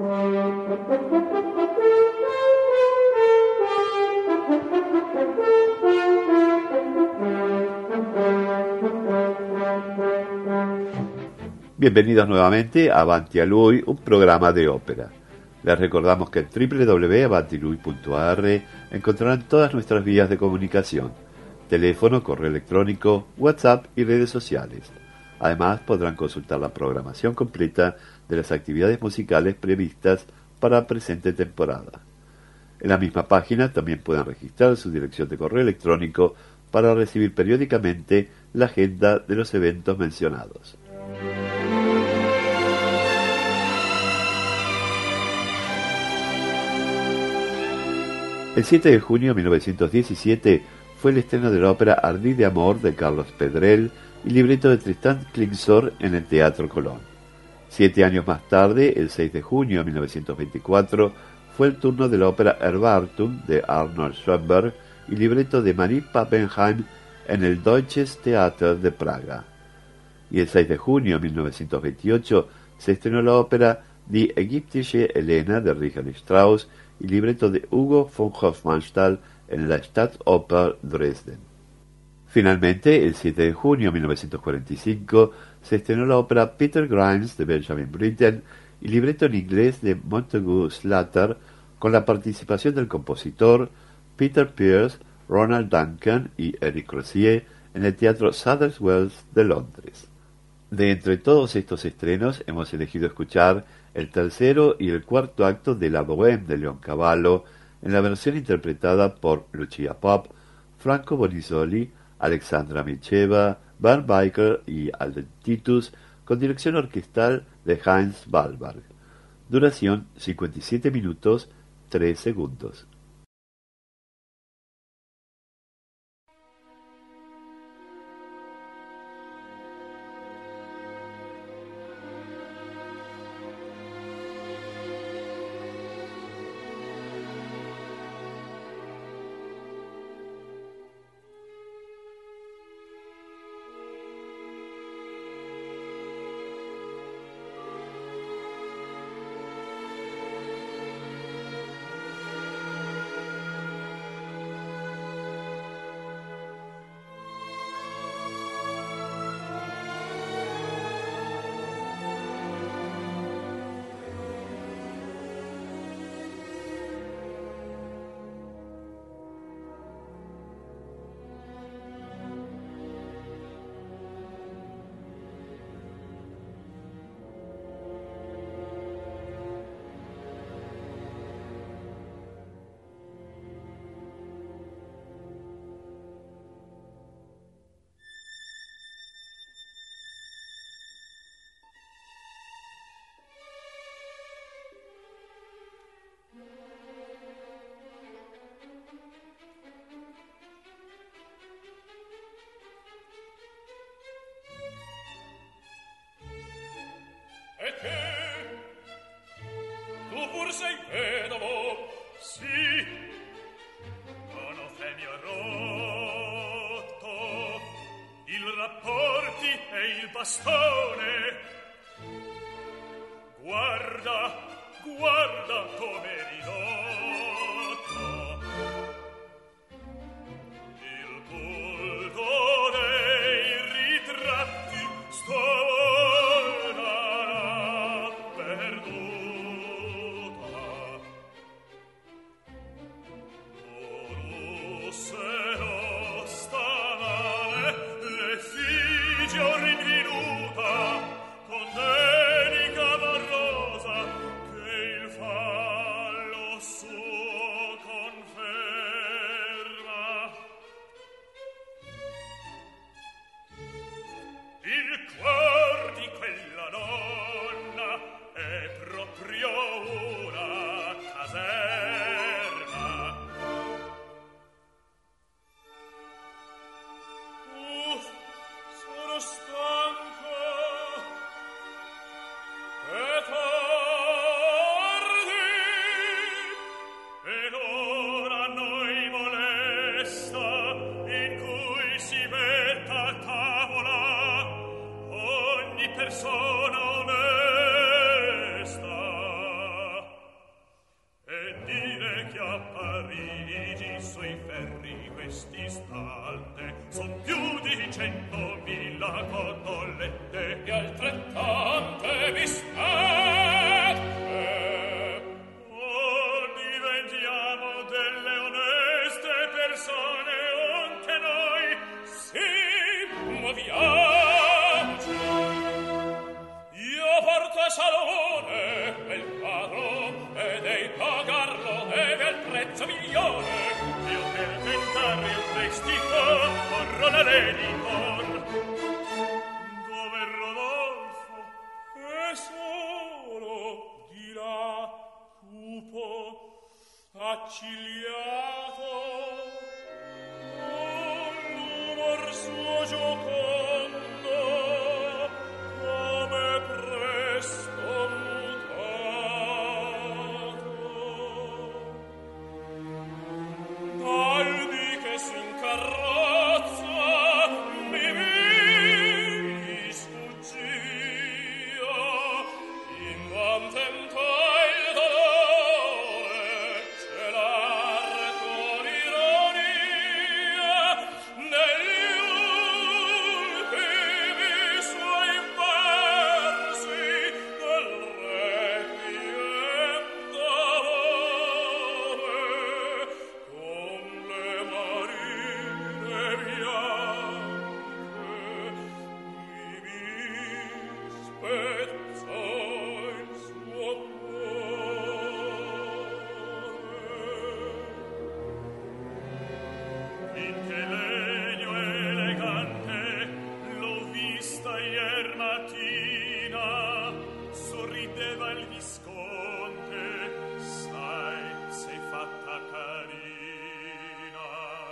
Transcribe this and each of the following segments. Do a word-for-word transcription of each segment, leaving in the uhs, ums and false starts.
Bienvenidos nuevamente a Avanti a Lui, un programa de ópera. Les recordamos que en doble u doble u doble u punto avanti lui punto a erre encontrarán todas nuestras vías de comunicación: teléfono, correo electrónico, WhatsApp y redes sociales. Además, podrán consultar la programación completa de las actividades musicales previstas para la presente temporada. En la misma página también pueden registrar su dirección de correo electrónico para recibir periódicamente la agenda de los eventos mencionados. El siete de junio de mil novecientos diecisiete fue el estreno de la ópera Ardid de Amor de Carlos Pedrell y libreto de Tristan Klingsor en el Teatro Colón. Siete años más tarde, el seis de junio de mil novecientos veinticuatro, fue el turno de la ópera Erwartung de Arnold Schoenberg y libreto de Marie Pappenheim en el Deutsches Theater de Praga. Y el seis de junio de mil novecientos veintiocho se estrenó la ópera Die Ägyptische Helena de Richard Strauss y libreto de Hugo von Hofmannsthal en la Staatsoper Dresden. Finalmente, el siete de junio de mil novecientos cuarenta y cinco se estrenó la ópera Peter Grimes de Benjamin Britten y libreto en inglés de Montagu Slater, con la participación del compositor Peter Pears, Ronald Duncan y Eric Rossier en el Teatro Sadler's Wells de Londres. De entre todos estos estrenos hemos elegido escuchar el tercero y el cuarto acto de La Bohème de Leoncavallo en la versión interpretada por Lucia Pop, Franco Bonisoli, Alexandra Micheva, Bernd Baker y Alden Titus, con dirección orquestal de Heinz Wallberg. Duración cincuenta y siete minutos, tres segundos. E te, tu pur sei vedovo, sì, monofemio rotto, il rapporti e il bastone. Guarda, guarda come ridotto, il culto dei ritratti sto persona onesta a Parigi sui ferri quest'istante son più di centomila cotolette e altrettante bistecche. Oh, diventiamo delle oneste persone anche noi. Sì, muoviamoci. Io porto a Salomone quel quadro e dei pagarlo e del prezzo migliore. Io per tentare un prestito corro la l'editor. Dove Rodolfo è solo di là, cupo, accigliato, con l'umor suo giocondo, come presto mutato. Dal di che s'incarrozza mi vidi sfuggio, invan tentai il dolore celar con ironia negli ultimi suoi versi del requiem d'amore con le marine bianche mi spezzò il suo cuore. in che legno elegante l'ho vista ier mattina, sorrideva il visconte, sai, sei fatta carina.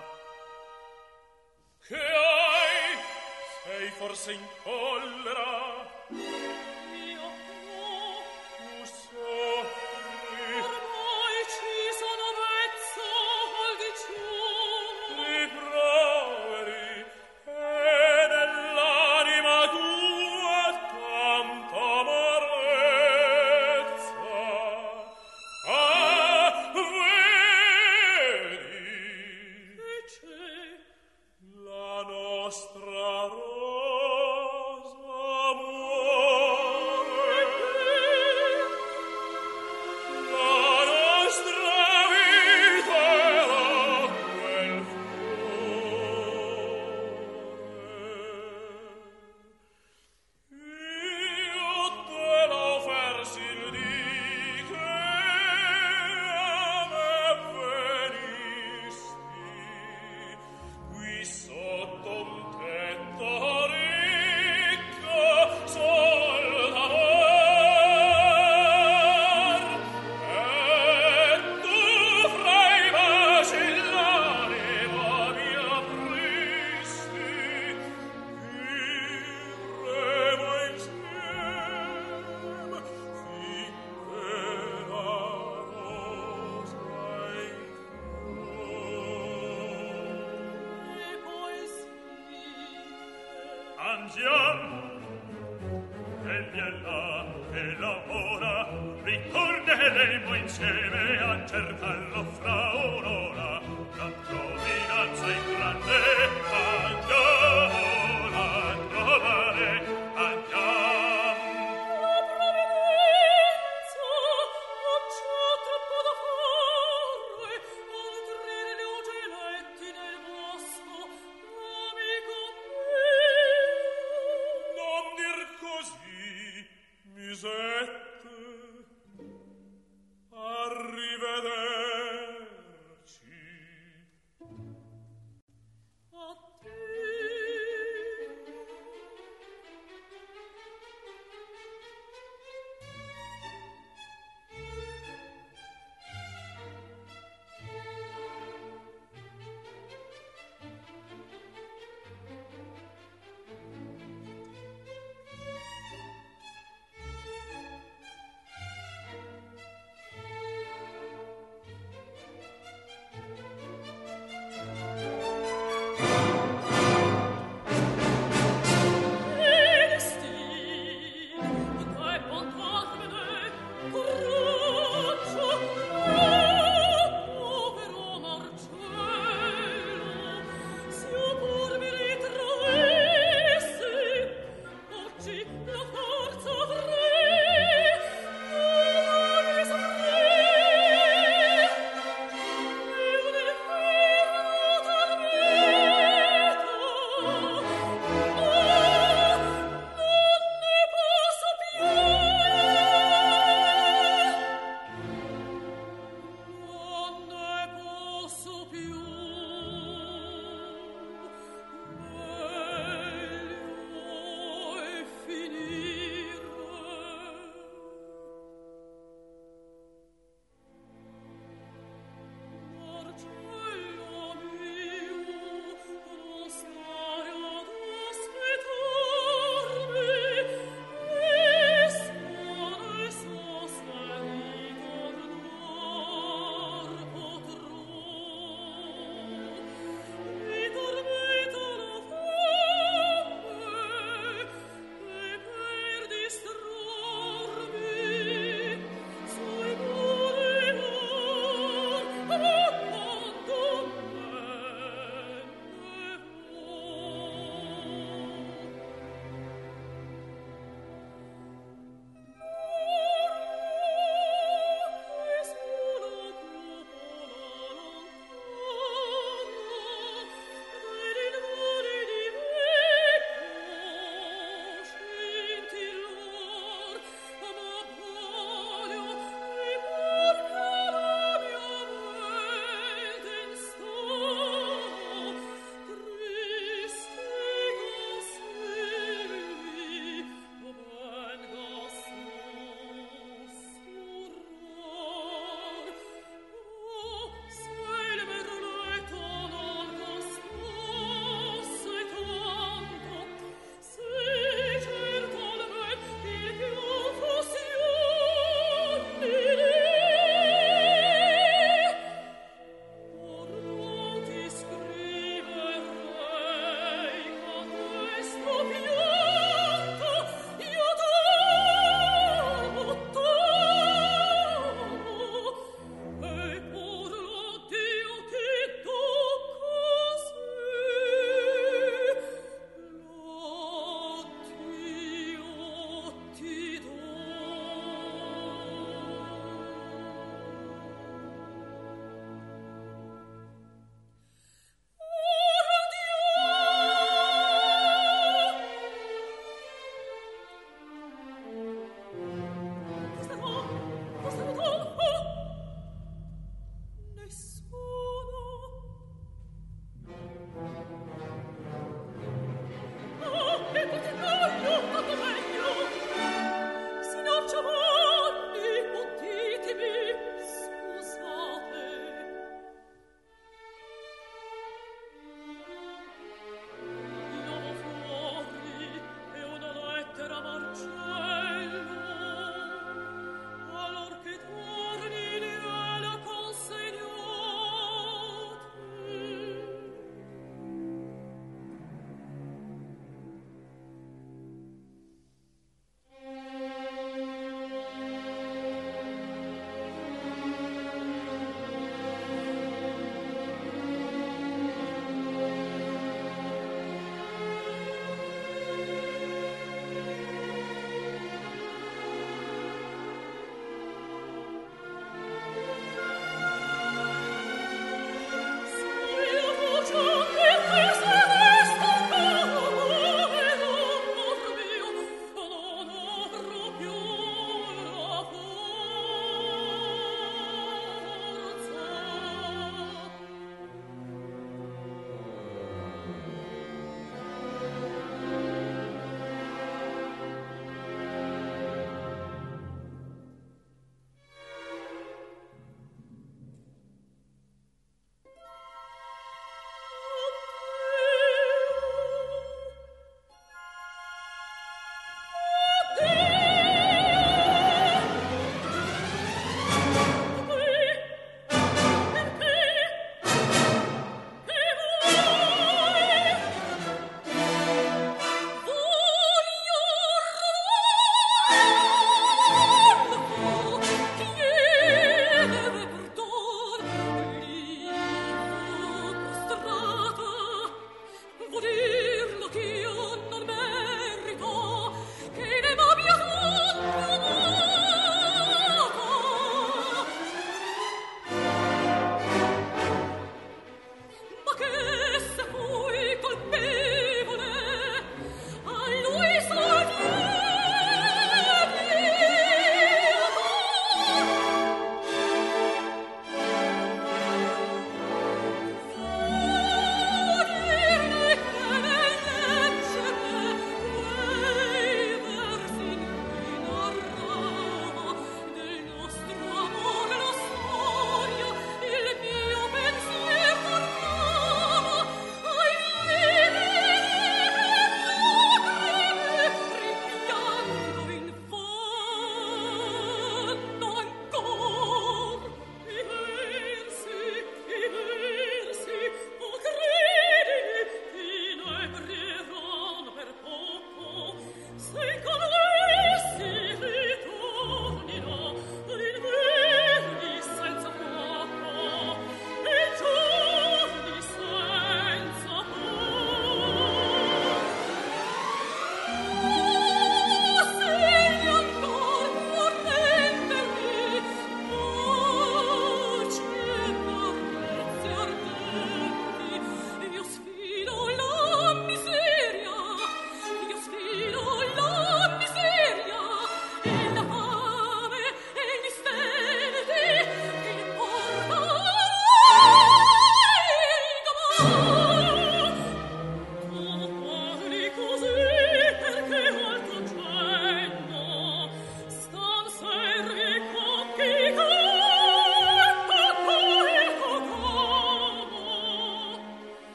Che hai? Sei forse in collera? Io no, Tu soffri, ormai ci sono vezzo al diciuno. riproveri, e nell'anima tua tanta amarezza. Ah, vedi, Che c'è? la nostra rosa muore, la nostra vita era quel fiore. Io te l'offersi il dì che a me venisti, qui sotto un tetto ricco sol d'amor, e tu fra i baci l'anima mi apristi, vivremo insieme finché la rosa in E poi sì. Andiamo, egli è là che lavora, ritorneremo insieme a cercarlo fra un'ora. La giovinezza è grande, andiamo a trovare, andiamo. La provvidenza non c'è troppo da fare, oltre le ugeletti nel bosco, amico mio. Non dir così, Musette. Arrivederci. A te.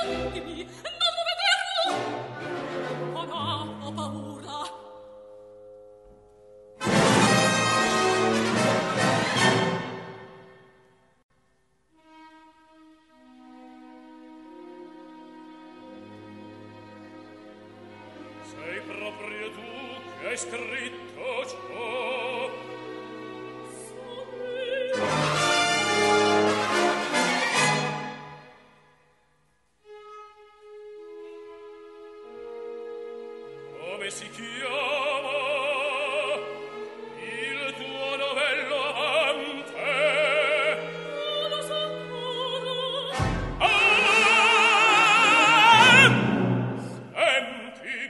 dimmi, non lo vederlo! Oh no, ho paura! Sei proprio tu che hai scritto ciò? Come si chiama il tuo novello amante? Non lo so ancora! Ah! Senti,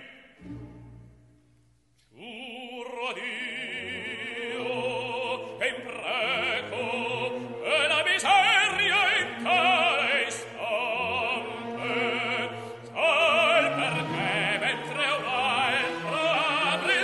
giuro a Dio che impreco e la miseria in tale istante, sai perché mentre un'altra apre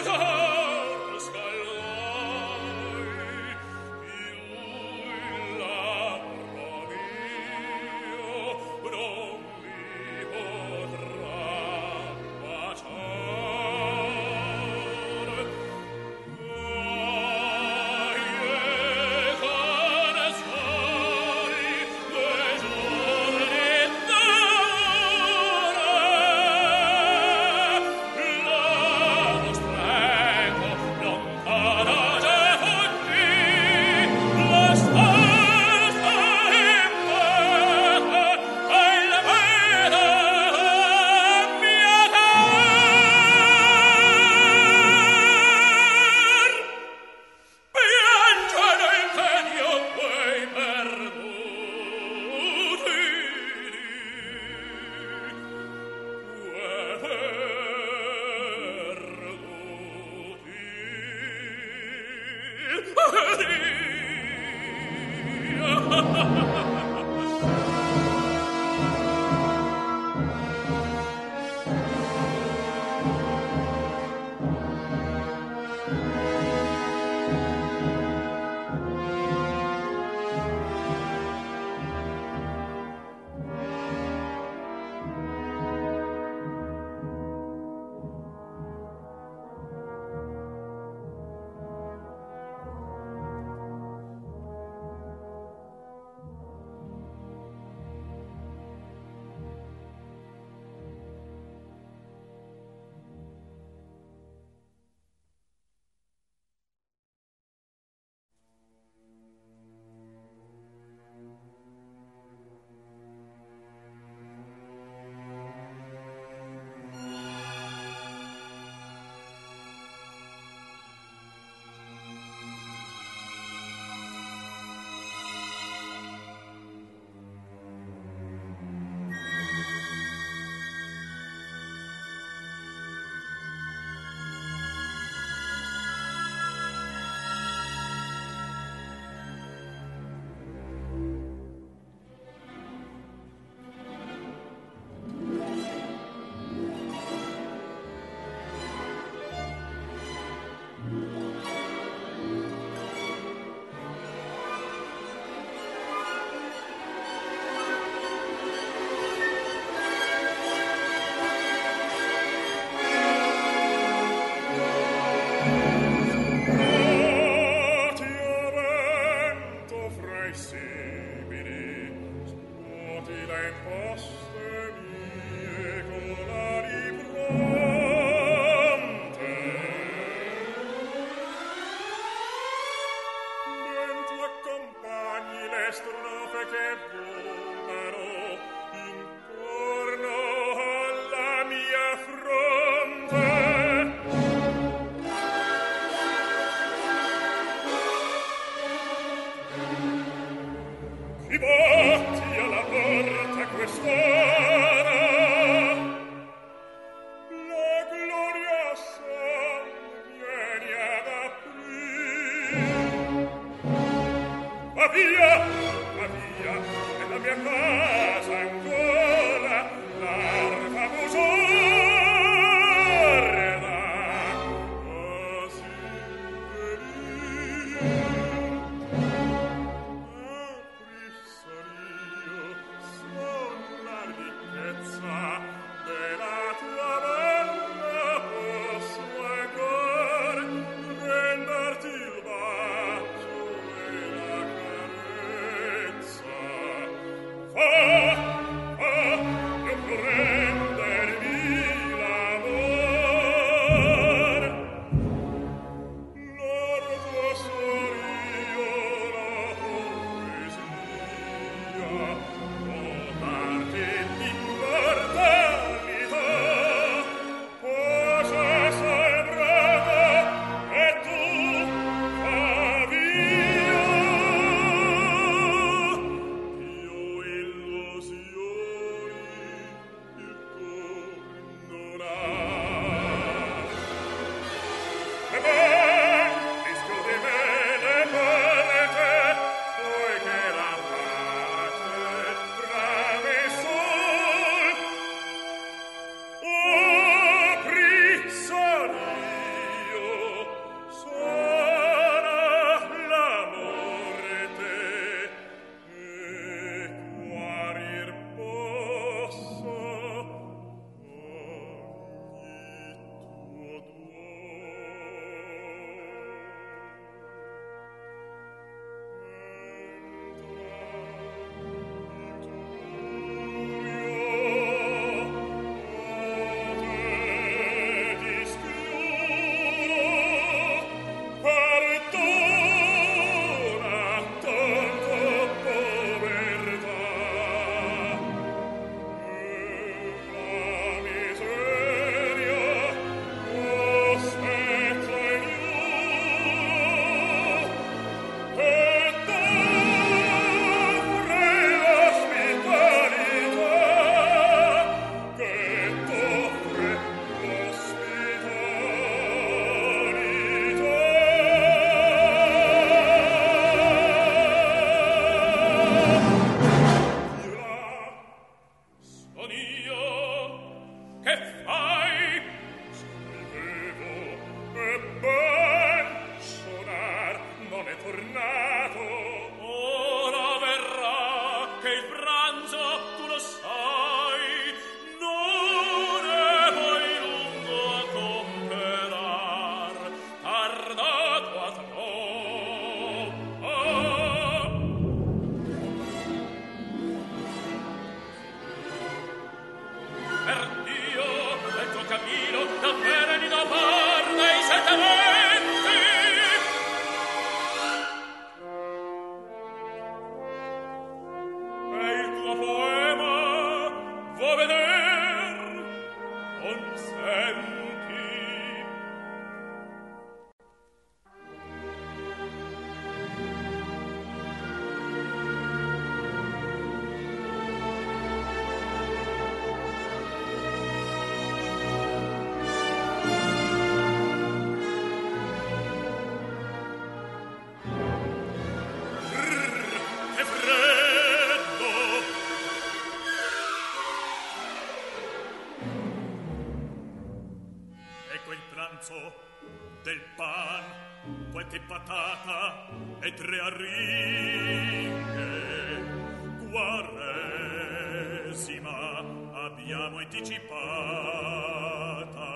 Oh Ebben, sonar non è tornato. Ora verrà che il pranzo, tu lo sai, non è poi lungo a comperar, tardato a troppo. Per Dio, nel tuo cammino, da fereni da par dei sette venti. E il tuo poema vuoi veder, consenti. Che freddo! Ecco il pranzo del pan, qualche patata e tre aringhe. Quaresima abbiamo anticipata.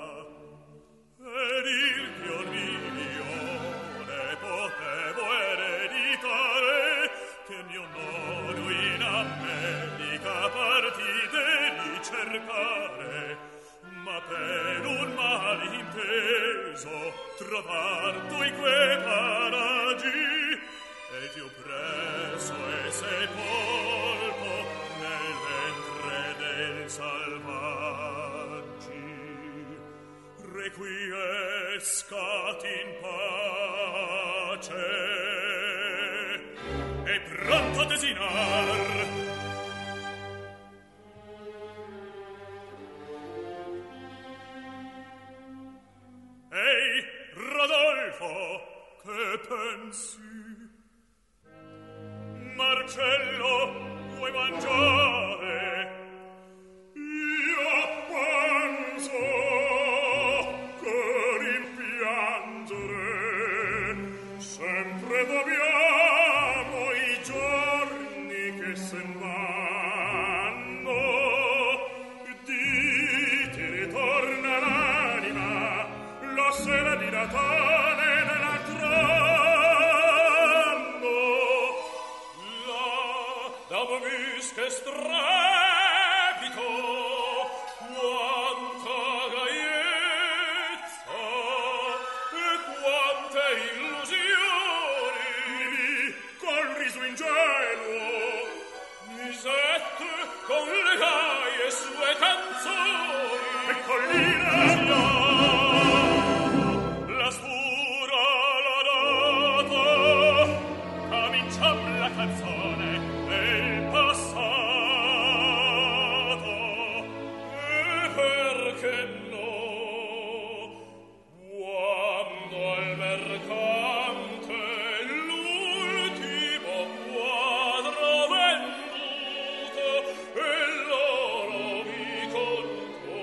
Ed il mio milione potevo ereditare, che mio nono in America partite ricercare, ma per un malinteso trovar tu in quei paraggi, e più presso è sepolto nel ventre del salvaggi. Requiescat in pace, è pronto a desinar. Ehi, Rodolfo, che pensi? Marcello, vuoi mangiare? Io penso che rimpiangere sempre dobbiamo i giorni che sen vanno. Di ti ritorna l'anima la sera di Natale nell'altro anno. Là, dopo vis che strepito, quanta gaiezza e quante illusioni. Lì, col riso ingenuo, Lisette con le gaie sue canzoni. E collina, la stura la data, cominciam la canzone del passato. E perché no, quando al mercante l'ultimo quadro venduto e l'oro vi contò,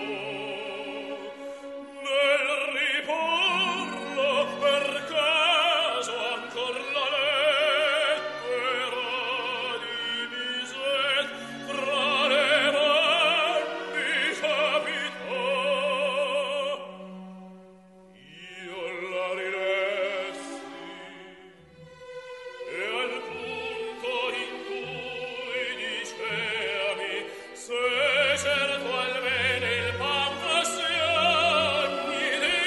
nel riporlo per caso ancor la lettera di Bizet fra le mani capitò. Io la rilessi e al punto in cui dicevi se certo almeno il Papa si ogni dì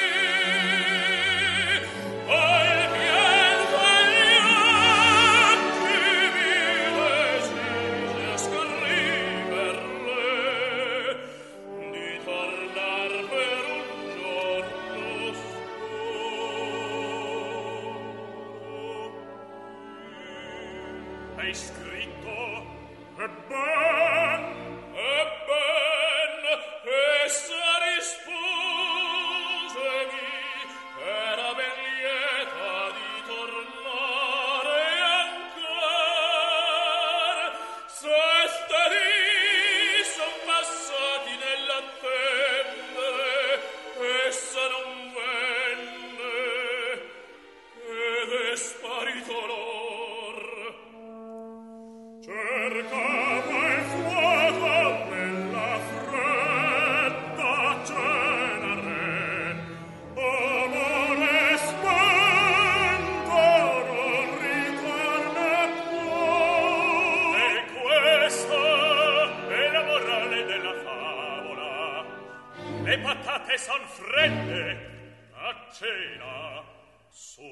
al pianto agli occhi mi decisi a scriverle di tornar per un giorno solo. Hai scritto? Ebben, ebben, essa risposemi, era ben lieta di tornare ancor. Sette dì son passati nell'attendere, essa non venne fredde a cena su.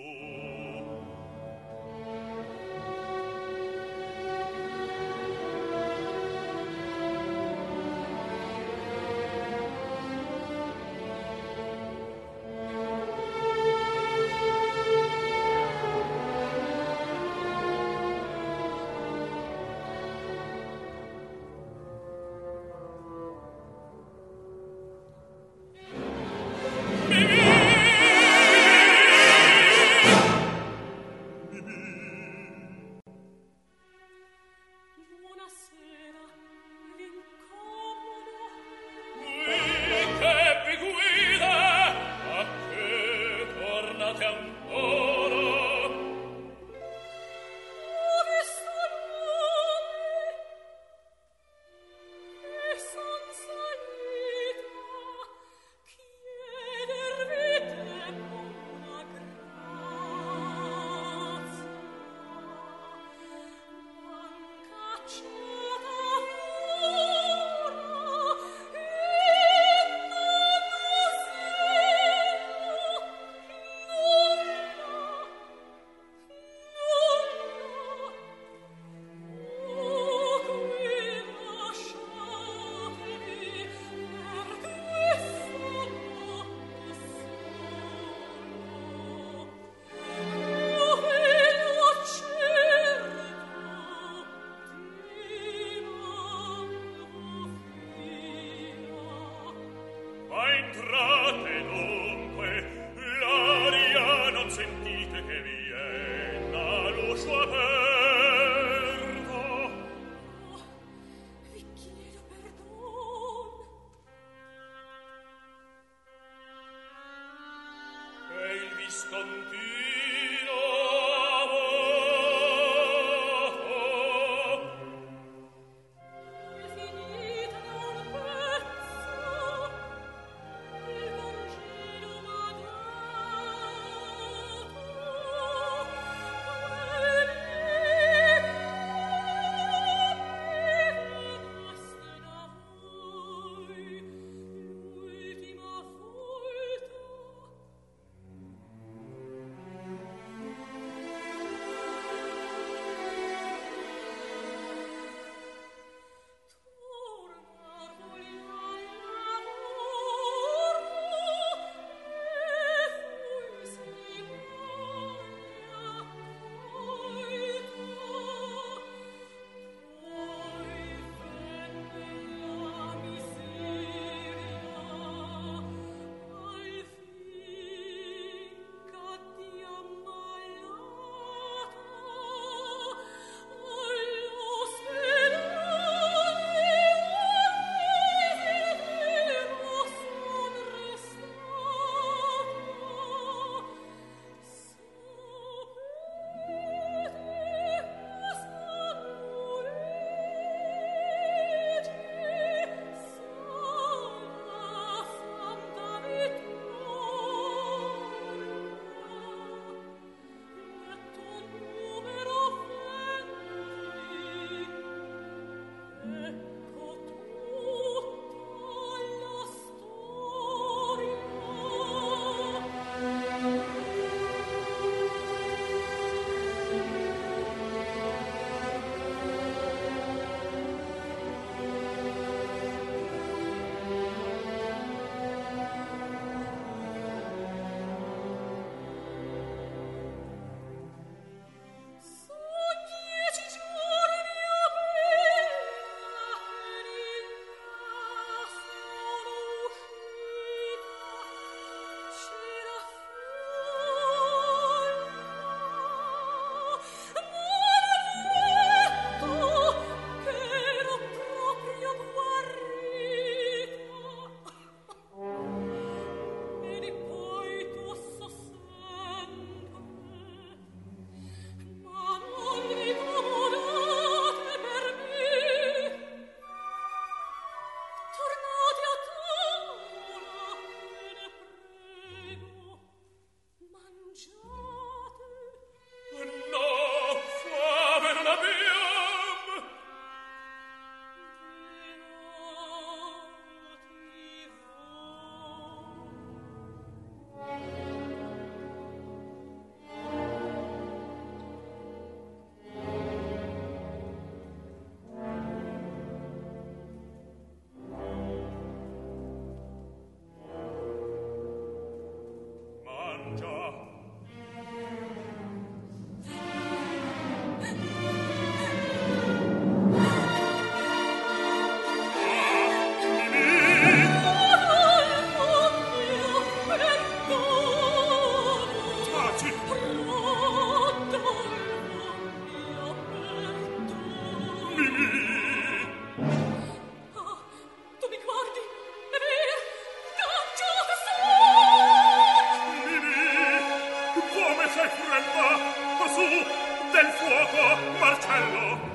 marcello.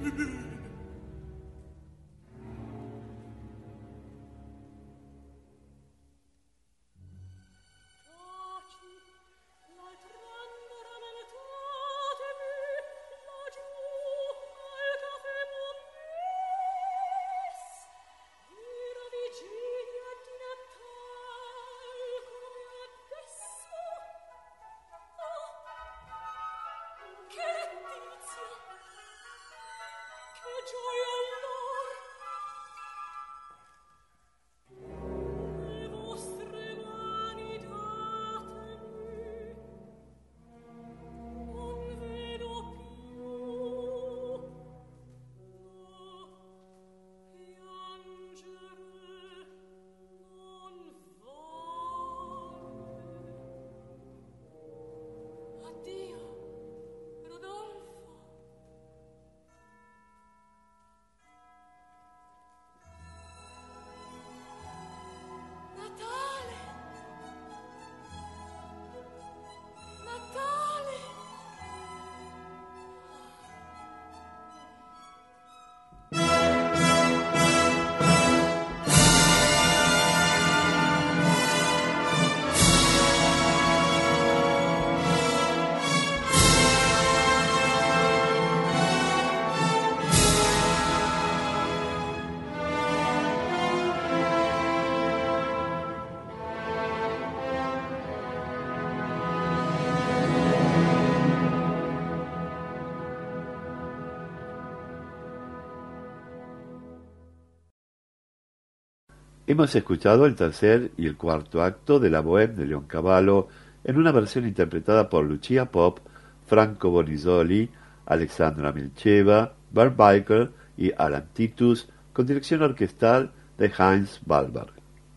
Hemos escuchado el tercer y el cuarto acto de la Bohème de Leoncavallo en una versión interpretada por Lucia Pop, Franco Bonisoli, Alexandra Milcheva, Bert Baker y Alan Titus, con dirección orquestal de Heinz Balberg.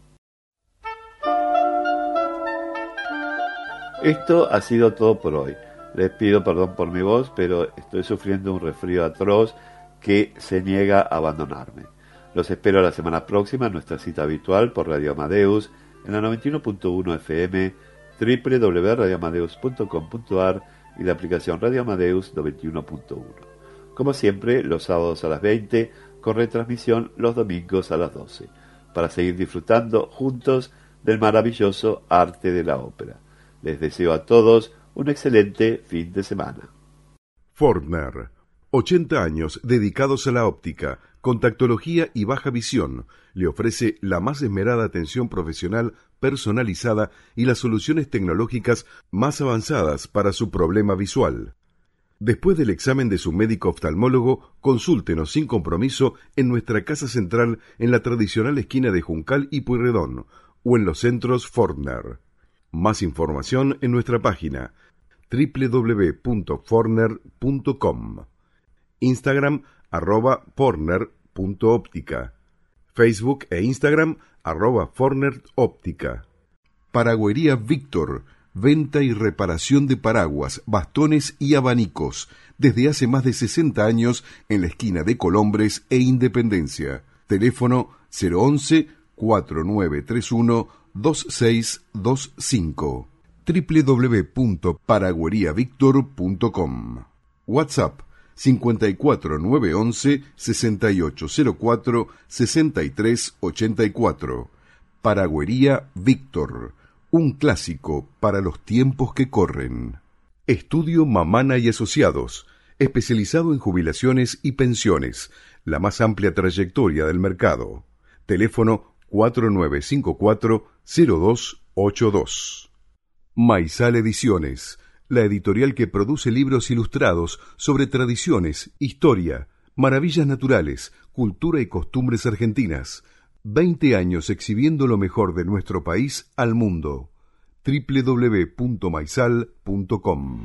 Esto ha sido todo por hoy. Les pido perdón por mi voz, pero estoy sufriendo un resfrío atroz que se niega a abandonarme. Los espero la semana próxima en nuestra cita habitual por Radio Amadeus en la noventa y uno punto uno F M, doble u doble u doble u punto radio amadeus punto com punto a r y la aplicación Radio Amadeus noventa y uno punto uno. Como siempre, los sábados a las veinte, con retransmisión los domingos a las doce, para seguir disfrutando juntos del maravilloso arte de la ópera. Les deseo a todos un excelente fin de semana. Fortner, ochenta años dedicados a la óptica, contactología y baja visión, le ofrece la más esmerada atención profesional personalizada y las soluciones tecnológicas más avanzadas para su problema visual. Después del examen de su médico oftalmólogo, consúltenos sin compromiso en nuestra casa central en la tradicional esquina de Juncal y Pueyrredón o en los centros Fortner. Más información en nuestra página doble u doble u doble u punto fortner punto com, Instagram arroba fortner punto óptica, Facebook e Instagram arroba fortner óptica. Paragüería Víctor, venta y reparación de paraguas, bastones y abanicos, desde hace más de sesenta años en la esquina de Colombres e Independencia. Teléfono cero once, cuatro nueve tres uno, dos seis dos cinco, doble u doble u doble u punto paragüería víctor punto com. WhatsApp cincuenta y cuatro nueve once, sesenta y ocho cero cuatro, sesenta y tres ochenta y cuatro. Paragüería Víctor, un clásico para los tiempos que corren. Estudio Mamana y Asociados, especializado en jubilaciones y pensiones, la más amplia trayectoria del mercado. Teléfono cuatro nueve cinco cuatro, cero dos ocho dos. Maizal Ediciones, la editorial que produce libros ilustrados sobre tradiciones, historia, maravillas naturales, cultura y costumbres argentinas. Veinte años exhibiendo lo mejor de nuestro país al mundo. doble u doble u doble u punto maizal punto com.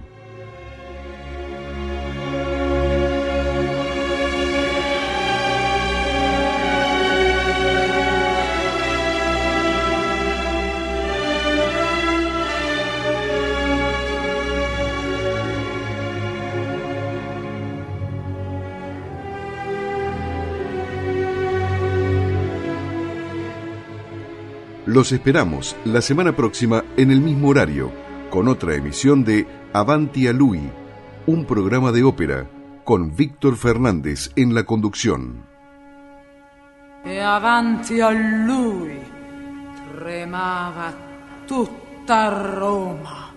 Los esperamos la semana próxima en el mismo horario, con otra emisión de Avanti a Lui, un programa de ópera, con Víctor Fernández en la conducción. E avanti a lui tremava tutta Roma.